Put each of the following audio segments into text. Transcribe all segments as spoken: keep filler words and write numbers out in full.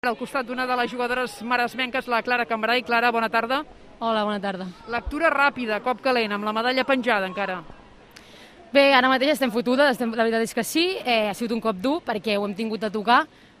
Al costat d'una de les jugadores maresmenques, la Clara Cambrai. Clara, bona tarda. Hola, bona tarda. Lectura ràpida, cop calent, amb la medalla penjada encara. Bé, ara mateix estem fotudes, estem, la veritat és que sí, eh, ha sigut un cop dur perquè ho hem tingut a tocar,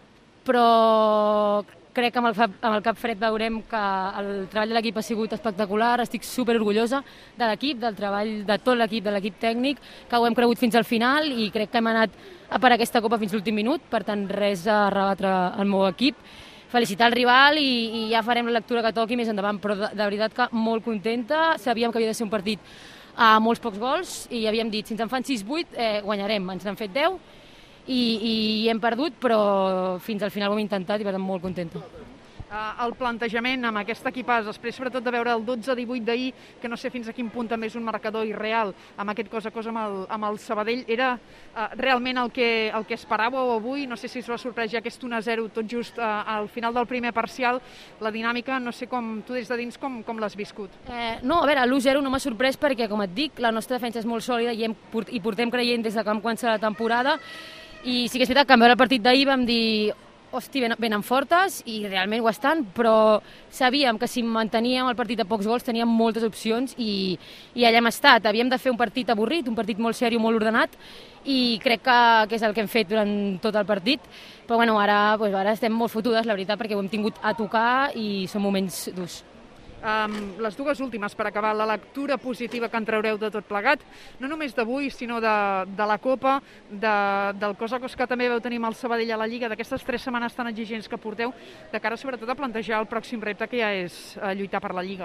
però crec que amb el, amb el cap fred veurem que el treball de l'equip ha sigut espectacular, estic super orgullosa de l'equip, del treball de tot l'equip, de l'equip tècnic, que ho hem cregut fins al final i crec que hem anat a per aquesta copa fins l'últim minut, per tant res a rebatre al meu equip. Felicitar el rival i, i ja farem la lectura que toqui més endavant, però de, de veritat que molt contenta, sabíem que havia de ser un partit a molts pocs gols i havíem dit, si ens en fan sis vuit eh, guanyarem, ens n'han fet deu i, i hem perdut, però fins al final ho hem intentat i per tant molt contenta. Uh, el plantejament amb aquest equipàs, després sobretot de veure el dotze divuit d'ahir, que no sé fins a quin punt també és un marcador irreal, amb aquest cos a cos amb el, amb el Sabadell, era uh, realment el que, el que esperàveu avui? No sé si us va sorprendre aquest un a zero tot just uh, al final del primer parcial, la dinàmica, no sé com, tu des de dins com, com l'has viscut? Eh, no, a veure, l'u zero no m'ha sorprès perquè, com et dic, la nostra defensa és molt sòlida i, hem, i portem creient des de que vam començar la temporada i sí que és veritat que en veure el partit d'ahir vam dir hosti, venen fortes i realment ho estan, però sabíem que si manteníem el partit a pocs gols teníem moltes opcions i, i allà hem estat. Havíem de fer un partit avorrit, un partit molt seriós, molt ordenat i crec que, que és el que hem fet durant tot el partit, però bueno, ara, pues, ara estem molt fotudes, la veritat, perquè ho hem tingut a tocar i són moments durs. Um, les dues últimes per acabar, la lectura positiva que en traureu de tot plegat, no només d'avui, sinó de, de la Copa, de, del cos a cos que també veu tenir amb el Sabadell a la Lliga, d'aquestes tres setmanes tan exigents que porteu, de cara sobretot a plantejar el pròxim repte que ja és uh, lluitar per la Lliga.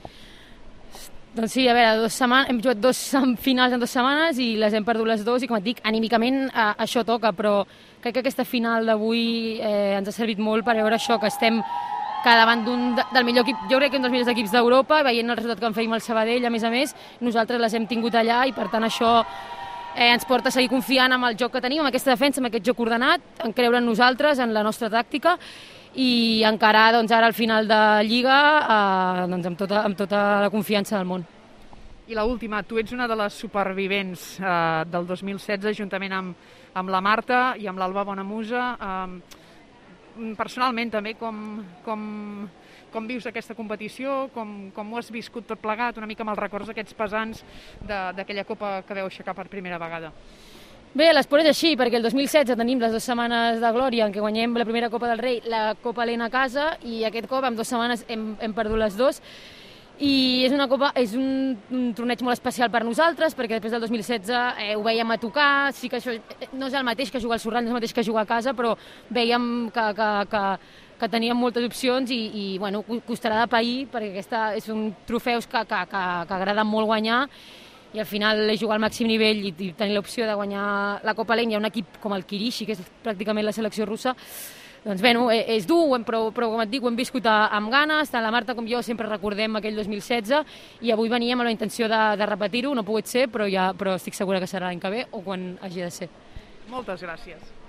Doncs sí, a veure, dos setmanes, hem jugat dos finals en dues setmanes i les hem perdut les dues i, com et dic, anímicament eh, això toca, però crec que aquesta final d'avui eh, ens ha servit molt per veure això, que estem que davant d'un del millor equip, jo crec que un dels millors equips d'Europa, veient el resultat que en feim al Sabadell, a més a més, nosaltres les hem tingut allà i per tant això eh, ens porta a seguir confiant en el joc que tenim, en aquesta defensa, en aquest joc ordenat, en creure en nosaltres, en la nostra tàctica i encarar doncs, ara al final de Lliga eh, doncs, amb, tota, amb tota la confiança del món. I la última, tu ets una de les supervivents eh, del dos mil setze, juntament amb, amb la Marta i amb l'Alba Bonamusa. Eh, personalment també, com, com, com vius aquesta competició, com, com ho has viscut tot plegat, una mica amb els records aquests pesants d'aquella copa que veu aixecar per primera vegada? Bé, l'esport és així, perquè el dos mil setze tenim les dues setmanes de glòria en què guanyem la primera Copa del Rei, la Copa Helena a casa, i aquest cop en dues setmanes hem, hem perdut les dues, i és una copa, és un, un torneig molt especial per nosaltres, perquè després del dos mil setze eh, ho veiem a tocar, sí que això no és el mateix que jugar al Sorrall, no és el mateix que jugar a casa, però veiem que, que, que, que teníem moltes opcions i, i bueno, costarà de pair, perquè aquesta és un trofeus que, que, que, que agrada molt guanyar, i al final és jugar al màxim nivell i, i tenir l'opció de guanyar la Copa Helena. Hi ha un equip com el Kirishi, que és pràcticament la selecció russa. Doncs bé, no, és dur, però, però com et dic, ho hem viscut amb ganes, tant la Marta com jo sempre recordem aquell dos mil setze i avui veníem amb la intenció de, de repetir-ho, no ha pogut ser, però, ja, però estic segura que serà l'any que ve o quan hagi de ser. Moltes gràcies.